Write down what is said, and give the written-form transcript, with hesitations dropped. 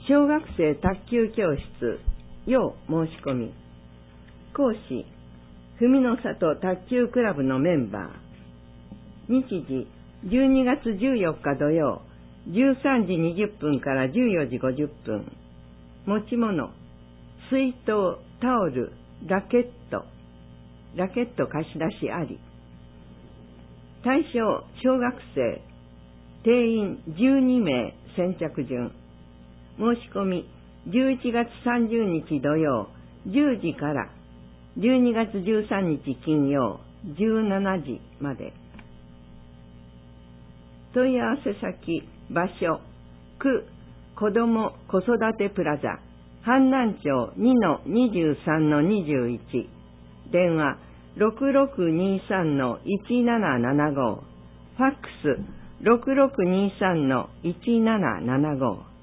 小学生卓球教室要申し込み。講師、文の里卓球クラブのメンバー。日時、12月14日土曜、13時20分から14時50分。持ち物、水筒、タオル、ラケット貸し出しあり。対象、小学生、定員12名先着順。申し込み、11月30日土曜、10時から12月13日金曜、17時まで。問い合わせ先、場所、区、子ども子育てプラザ、阪南町 2-23-21、電話 6623-1775、ファックス 6623-1775。